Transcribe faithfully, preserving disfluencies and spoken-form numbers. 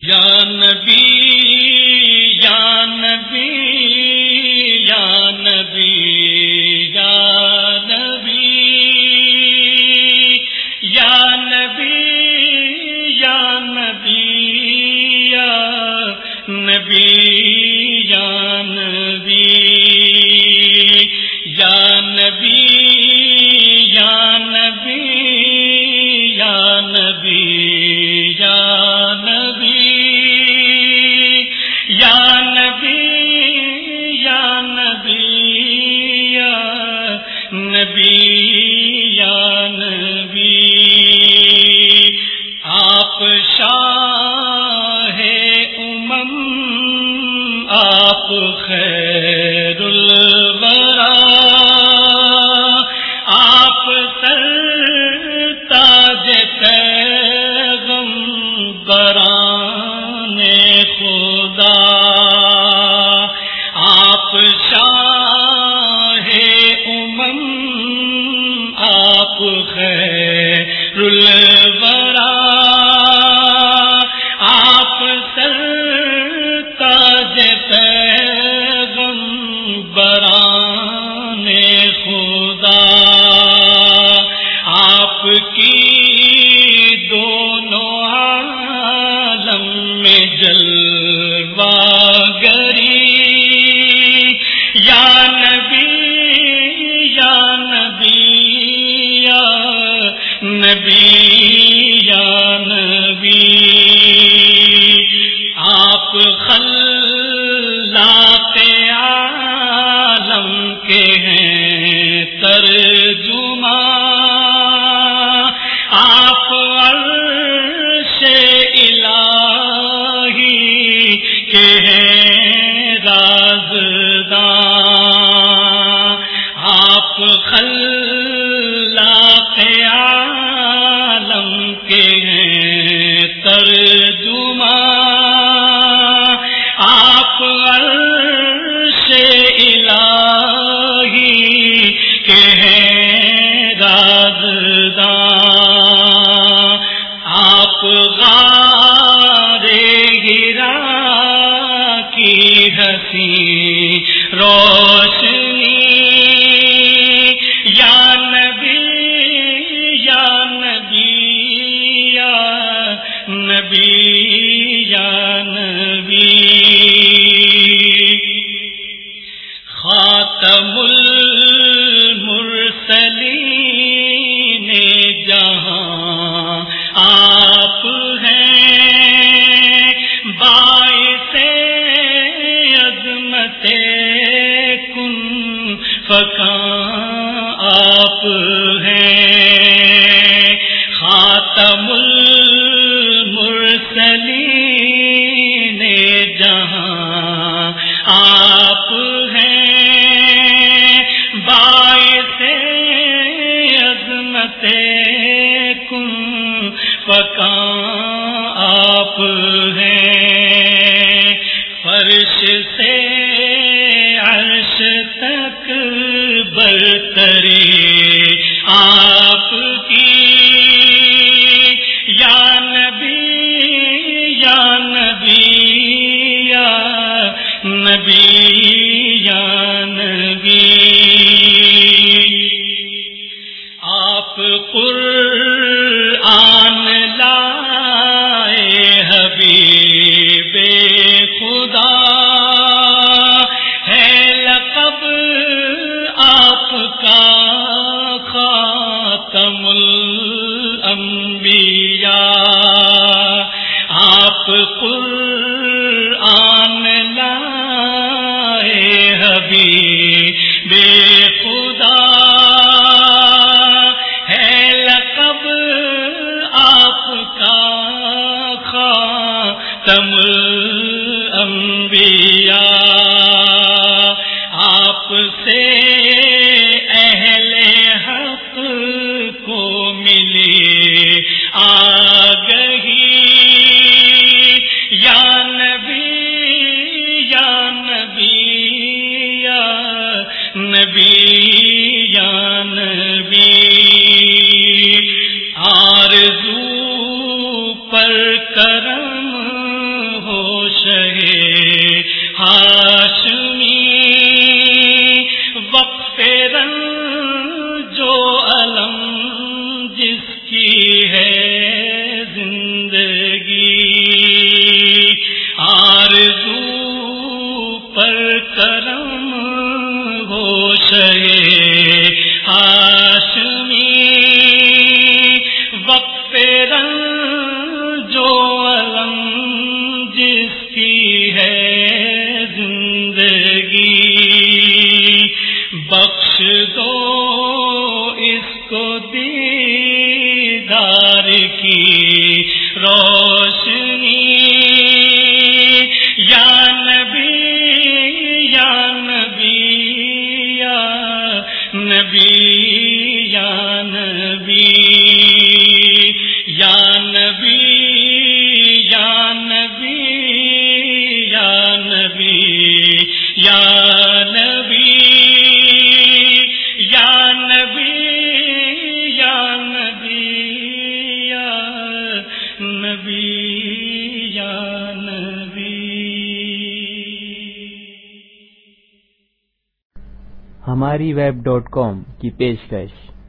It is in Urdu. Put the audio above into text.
یا نبی یا نبی یا نبی یا نبی یا نبی یا نبی یا نبی یا نبی یا نبی یا نبی یا نبی یا نبی یا نبی یا نبی یا نبی یا نبی آپ شاہ امم آپ خیر الورا آپ سر تاج پیغمبران خدا آپ شاہ امم آپ خیر الورا آپ سر تاج پیغمبران خدا آپ کی دونوں عالم میں جلوہ گری یا نبی یا نبی یا نبی یا نبی آپ خلاق عالم کے ہیں ترجمہ آپ عرش الہی کے ہیں رازداں آپ خلاق عالم کے ہیں ترجمہ آپ عرش الہی کے ہیں رازداں آپ غار ہرا کی حسین روشنی یا نبی یا نبی یا نبی یا نبی خاتم المرسلین جہاں آپ ہیں باعث عظمت کن فکاں آپ ہیں خاتم المرسلین جہاں آپ ہیں باعث عظمت کن فکاں آپ ہیں فرش سے عرش تک برتری آپ کی یا نبی یا نبی یا نبی یا نبی آپ قرآن لائے حبیب خدا ہے لقب آپ کا خاتم الانبیاء آپ قرآن لائے حبیب خدا ہے لقب آپ کا خاتم الانبیاء آپ سے اہل حق کو ملی آگہی یا نبی یا نبی یا نبی یا نبی آرزو پر کرم یا نبی یا نبی یا نبی یا نبی یا نبی یا نبی یا نبی یا نبی یا نبی یا نبی یا نبی یا نبی. ہماری ویب ڈاٹ کام کی پیشکش